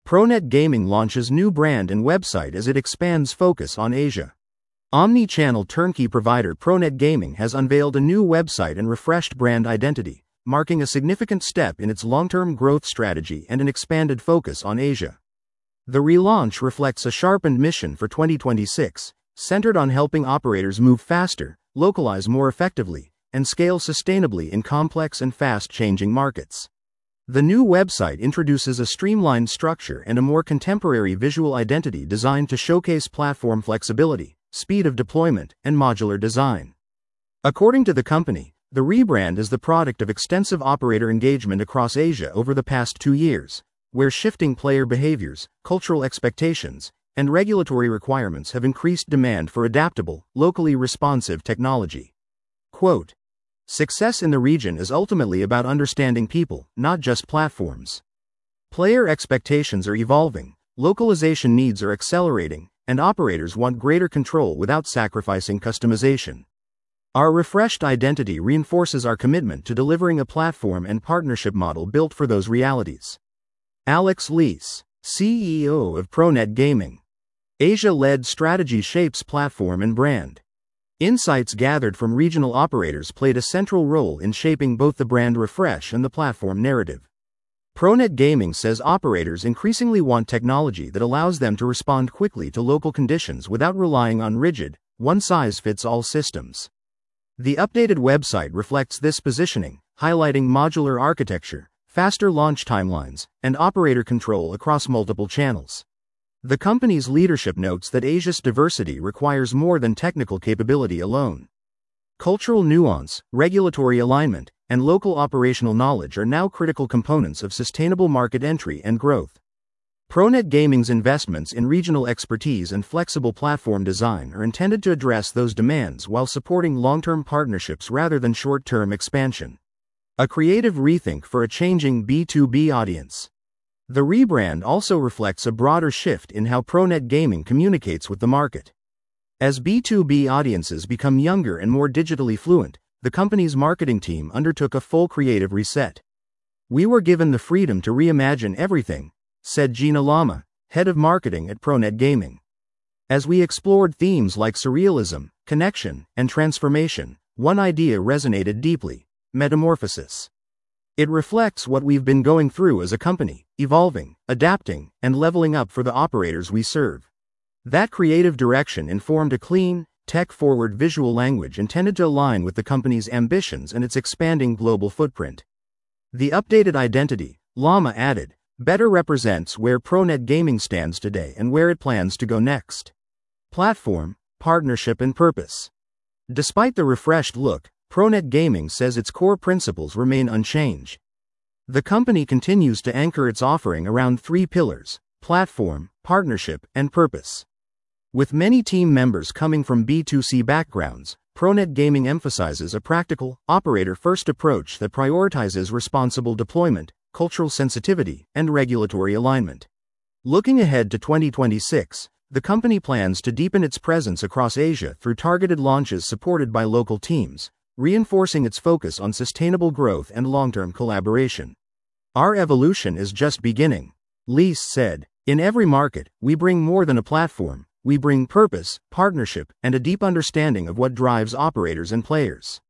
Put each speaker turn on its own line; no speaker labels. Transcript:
ProNet Gaming launches new brand and website as it expands focus on Asia. Omni-channel turnkey provider ProNet Gaming has unveiled a new website and refreshed brand identity, marking a significant step in its long-term growth strategy and an expanded focus on Asia. The relaunch reflects a sharpened mission for 2026, centered on helping operators move faster, localize more effectively, and scale sustainably in complex and fast-changing markets. The new website introduces a streamlined structure and a more contemporary visual identity designed to showcase platform flexibility, speed of deployment, and modular design. According to the company, the rebrand is the product of extensive operator engagement across Asia over the past 2 years, where shifting player behaviors, cultural expectations, and regulatory requirements have increased demand for adaptable, locally responsive technology. Quote, "Success in the region is ultimately about understanding people, not just platforms. Player expectations are evolving, localization needs are accelerating, and operators want greater control without sacrificing customization. Our refreshed identity reinforces our commitment to delivering a platform and partnership model built for those realities." Alex Lees, CEO of ProNet Gaming. Asia-led strategy shapes platform and brand. Insights gathered from regional operators played a central role in shaping both the brand refresh and the platform narrative. ProNet Gaming says operators increasingly want technology that allows them to respond quickly to local conditions without relying on rigid, one-size-fits-all systems. The updated website reflects this positioning, highlighting modular architecture, faster launch timelines, and operator control across multiple channels. The company's leadership notes that Asia's diversity requires more than technical capability alone. Cultural nuance, regulatory alignment, and local operational knowledge are now critical components of sustainable market entry and growth. ProNet Gaming's investments in regional expertise and flexible platform design are intended to address those demands while supporting long-term partnerships rather than short-term expansion. A creative rethink for a changing B2B audience. The rebrand also reflects a broader shift in how ProNet Gaming communicates with the market. As B2B audiences become younger and more digitally fluent, the company's marketing team undertook a full creative reset. "We were given the freedom to reimagine everything," said Gina Lama, head of marketing at ProNet Gaming. "As we explored themes like surrealism, connection, and transformation, one idea resonated deeply: metamorphosis. It reflects what we've been going through as a company, evolving, adapting, and leveling up for the operators we serve." That creative direction informed a clean, tech-forward visual language intended to align with the company's ambitions and its expanding global footprint. The updated identity, Lama added, better represents where ProNet Gaming stands today and where it plans to go next. Platform, partnership, and purpose. Despite the refreshed look, ProNet Gaming says its core principles remain unchanged. The company continues to anchor its offering around 3 pillars: platform, partnership, and purpose. With many team members coming from B2C backgrounds, ProNet Gaming emphasizes a practical, operator-first approach that prioritizes responsible deployment, cultural sensitivity, and regulatory alignment. Looking ahead to 2026, the company plans to deepen its presence across Asia through targeted launches supported by local teams, reinforcing its focus on sustainable growth and long-term collaboration. "Our evolution is just beginning," Lees said. "In every market, we bring more than a platform. We bring purpose, partnership, and a deep understanding of what drives operators and players."